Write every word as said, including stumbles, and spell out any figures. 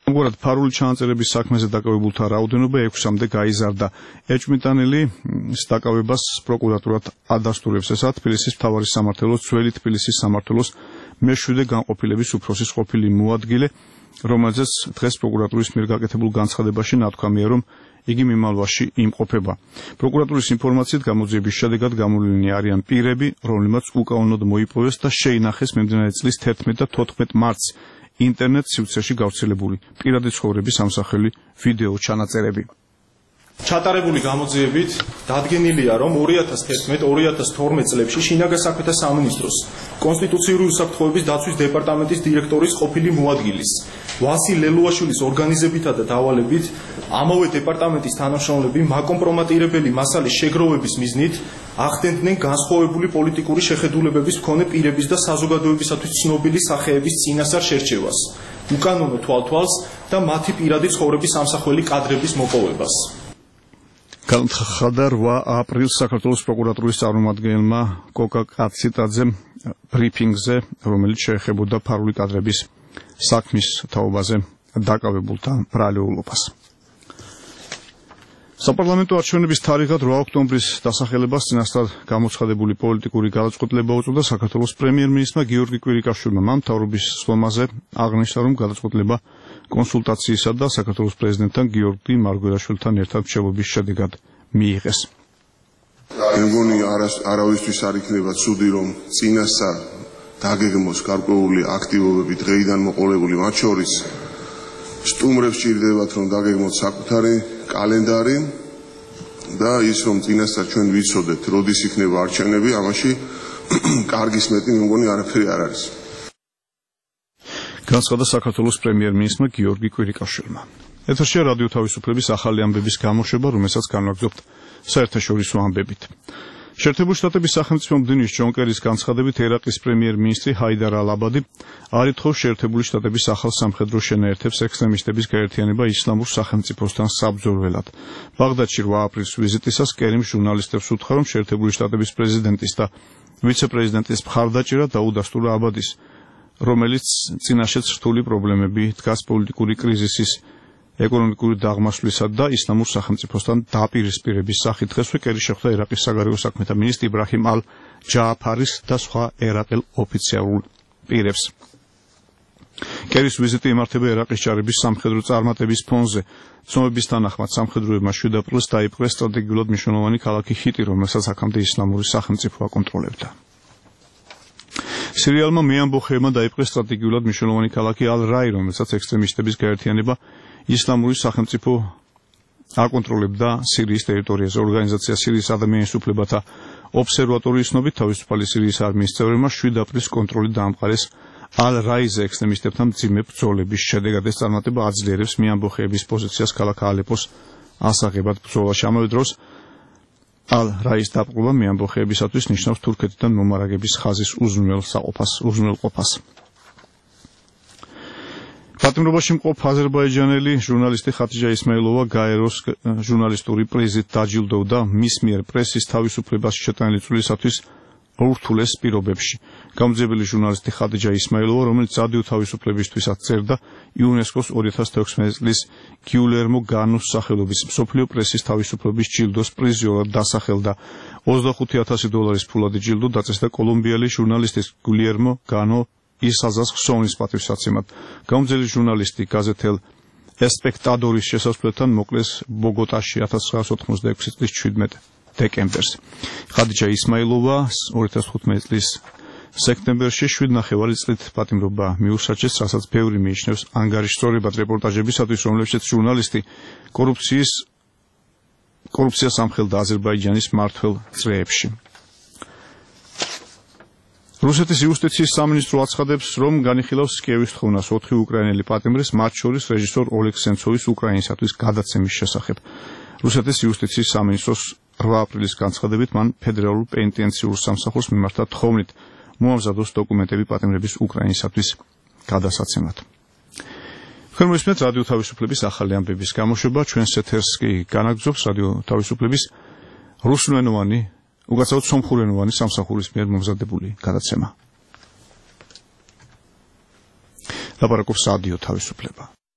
ამგვარად ფარული ჩანაწერების საქმეზე დაკავებულთა რაოდენობა ექვსამდე გაიზარდა. ეჭვმიტანილი დაკავებას პროკურატურად ადასტურებს, ესაა თბილისის მთავარი სამმართველოს, ძველი თბილისის სამმართველოს მეშვიდე განყოფილების უფროსის ყოფილი მოადგილე, რომელზეც დღეს პროკურატურის მიერ გაკეთებულ განცხადებაში ნათქვამია, რომ იგი მიმალვაში იმყოფება. პროკურატურის ინფორმაციით გამოძიების შედეგად გამოვლინილი არიან პირები, რომლებმაც უკანონოდ მოიპოვეს და შეინახეს მიმდინარე წლის თერთმეტ და თოთხმეტ მარტს ინტერნეტ სივრცეში გავრცელებული პირადი ცხოვრების ამსახველი ვიდეო ჩანაწერები. ჩატარებული გამოძიებით დადგენილია, რომ ორი ათას თერთმეტ ორი ათას თორმეტ წლებში შინაგან საქმეთა სამინისტროს კონსტიტუციური უსაფრთხოების დაცვის დეპარტამენტის დირექტორის ყოფილი მოადგილის ვასილ ლელუაშვილის ორგანიზებითა და დავალებით ამავე დეპარტამენტის თანამშრომლები მაკომპრომატირებელი მასალის შეგროვების მიზნით ახდენდნენ განსხვავებული პოლიტიკური შეხედულებების მქონე პირების და საზოგადოებისათვის ცნობილი სახეების წინასწარ შერჩევას, უკანონო თვალთვალს და მათი პირადი ცხოვრების ამსახველი კადრების მოპოვებას. განხდა რვა აპრილს საქართველოს პროკურატურის წარმომადგენელმა კოკა კაციტაძემ ბრიფინგზე, რომელიც შეეხებოდა ფარული კადრების საქმის თაობაზე დაკავებულთა ბრალეულობას. საპარლამენტო არჩევნების თარიღად რვა ოქტომბრის დასახელებას წინასწარ გამოცხადებული პოლიტიკური გადაწყვეტილება უწოდა საქართველოს პრემიერ-მინისტრმა გიორგი კვირიკაშვილმა. მან მთავრობის სხდომაზე აღნიშნა, რომ გადაწყვეტილება კონსულტაციისა და საქართველოს პრეზიდენტთან გიორგი მარგველაშვილთან ერთად მრჩევლობის შედეგად მიიღეს. მე მგონი არავისთვის არ იქნება ცუდი, რომ წინასწარ დაგეგმოს გარკვეული აქტივობები დღეიდან მოყოლებული, მათ შორის სტუმრებს სჭირდებათ, რომ დაგეგმოთ საკუთარი კალენდარი და ის, რომ წინასწარ ჩვენ ვიცოდეთ, როდის იქნება არჩევნები, ამაში კარგის მეტი მე მგონი არაფერი არ არის. განცხადა საქართველოს პრემიერ-მინისტრმა გიორგი კვირიკაშვილმა. ეთერშია რადიო თავისუფლების ახალი ამბების გამოშვება, რომელსაც განვაგრძობთ საერთაშორისო ამბებით. შეერთებული შტატების სახელმწიფო მდივნის ჯონ კერის განცხადებით ერაყის პრემიერ-მინისტრი ჰაიდარ ალ-აბადი არ ითხოვს შეერთებული შტატების ახალ სამხედრო შენაერთებს ექსტრემისტების გაერთიანება ისლამურ სახელმწიფოსთან საბრძოლველად. ბაღდადში რვა აპრილის ვიზიტისას კერიმ ჟურნალისტებს უთხრა, რომ შეერთებული შტატების პრეზიდენტის და ვიცე-პრეზიდენტის მხარდაჭერა დაუდასტურა აბადის, რომელიც წინაშეც რთული პრობლემები დგას პოლიტიკური კრიზისის, ეკონომიკური დაღმასვლისა და ისლამურ სახელმწიფოსთან დაპირისპირების სახით. დღესვე კერი შეხვდა ერაყის საგარეო საქმეთა მინისტრ იბრაჰიმ ალ-ჯააფარის და სხვა ერაყელ ოფიციალურ პირებს. კერის ვიზიტი იმართება ერაყის ჯარების სამხედრო წარმატების ფონზე. ცნობების თანახმად სამხედროებმა შვიდ აპრილს დაიპყრეს სტრატეგიულად მნიშვნელოვანი ქალაქი ჰიტი, რომელსაც აქამდე ისლამური სახელმწიფო აკონტროლებდა. სირიალმა მეამბოხეებმა დაიპყრეს სტრატეგიულად მნიშვნელოვანი ქალაქი ალ-რაი, რომელსაც ექსტრემისტების გაერთიანება ისლამური სახელმწიფო აკონტროლებდა სირიის ტერიტორიაზე. ორგანიზაცია სირიის ადამიანის უფლებათა ობსერვატორიის ცნობით, თავისუფალი სირიის არმიის წევრებმა შვიდ აპრილს კონტროლი დაამყარეს ალ-რაიზე ექსტრემისტებთან მძიმე ბრძოლების შედეგად. ეს წარმატება აძლიერებს მეამბოხეების პოზიციას ქალაქ ალეპოს ასაღებად ბრძოლაში. ამავე დროს ალ-რაის დაპყრობა მეამბოხეებისათვის ნიშნავს თურქეთიდან მომარაგების ხაზის უზრუნველყოფას. პატიმრობაში მყოფ აზერბაიჯანელი ჟურნალისტი ხატიჯა ისმაილოვა გაეროს ჟურნალისტური პრიზით დაჯილდოვდა მის მიერ პრესის თავისუფლებას შეტანილი წვლილისათვის ურთულეს პირობებში. გამოძიებელი ჟურნალისტი ხატიჯა ისმაილოვა, რომელიც რადიო თავისუფლებისთვისაც წერდა, იუნესკოს ორი ათას თექვსმეტ წლის გიულერმო განოს სახელობის მსოფლიო პრესის თავისუფლების ჯილდოს პრიზიორად დასახელდა. ოცდახუთი ათასი დოლარის ფულადი ჯილდო დაწესდა კოლუმბიელი ჟურნალისტის გიულერმო განო ისაზას ხსოვნის პატივსაცემად. გამოძიებული ჟურნალისტი გაზეთელ ესპექტადორის შესასვლელთან მოკლეს ბოგოტაში ათას ცხრაასი ოთხმოცდაექვსი წლის შვიდმეტ დეკემბერს. ხადიჯა ისმაილოვა ორი ათას თხუთმეტი წლის სექტემბერში შვიდ ნახევარი წლით პატიმრობა მიუსაჯეს, რასაც ბევრი მიიჩნევს ანგარიშსწორებად რეპორტაჟებისათვის, რომლებშიც ჟურნალისტი კორუფციის კორუფციას ამხელდა აზერბაიჯანის მმართველ წრეებში. რუსეთის იუსტიციის სამინისტრო აცხადებს, რომ განიხილავს კიევის თხოვნას ოთხი უკრაინელი პატიმრის, მათ შორის რეჟისორ ოლეგ სენცოვის უკრაინისათვის გადაცემის შესახებ. რუსეთის იუსტიციის სამინისტროს რვა აპრილის განცხადებით მან ფედერალურ პენიტენციურ სამსახურს მიმართა თხოვნით მოამზადოს დოკუმენტები პატიმრების უკრაინისათვის გადასაცემად. თქვენ მოისმენთ რადიო თავისუფლების ახალი ამბების გამოშვება, ჩვენს ეთერს კი განაგრძობს რადიო თავისუფლების რუსულენოვანი, უკაცრავად სომხურენოვანი სამსახურის მიერ მომზადებული გადაცემა. ლაპარაკობს რადიო თავისუფლება.